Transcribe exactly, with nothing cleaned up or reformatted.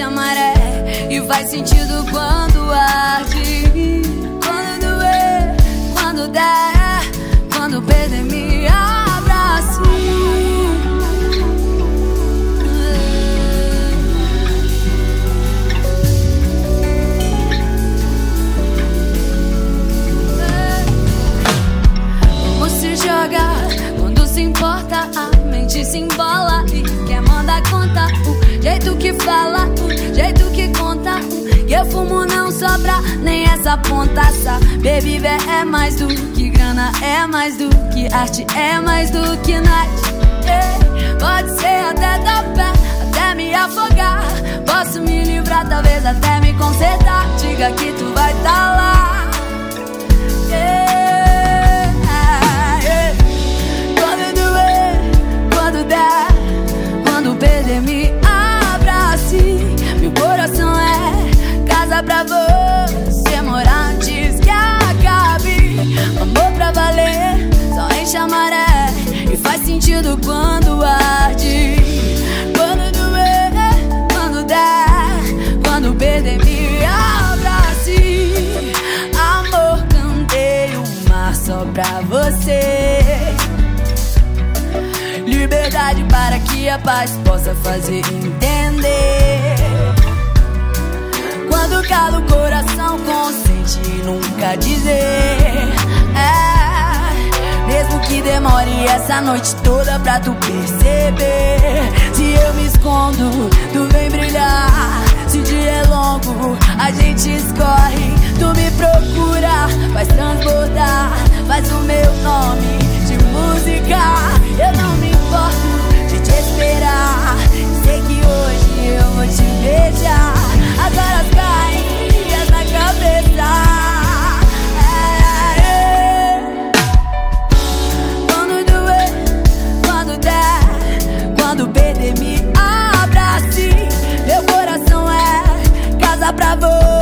enche a maré e faz sentido quando arde. Quando doer, quando der, quando perder, me abrace. Vamos se jogar quando se importa, a mente se embola e quer mandar conta. O jeito que fala, o jeito que conta, que eu fumo não sobra nem essa pontaça. Baby, é mais do que grana, é mais do que arte, é mais do que night. Ei, pode ser até dar pé, até me afogar. Posso me livrar, talvez até me consertar. Diga que tu vai tá lá. Ei, ei. Quando doer, quando der, quando perder, me abrace. Meu coração é casa pra você morar antes que acabe. Amor pra valer, só enche a maré e faz sentido quando arde. Quando doer, quando der, quando perder, me abrace. Amor, cantei o mar só pra você. Liberdade para que a paz possa fazer entender. Quando cala o coração, consente nunca dizer. É, mesmo que demore essa noite toda pra tu perceber. Se eu me escondo, tu vem brilhar. Se o dia é longo, a gente escorre. Tu me procura, faz transbordar, faz o meu nome de música. Eu não me importo de te esperar. Sei que hoje eu vou te beijar. Agora as carinhas na cabeça. É, é. Quando doer, quando der, quando perder, me abrace. Meu coração é casa pra você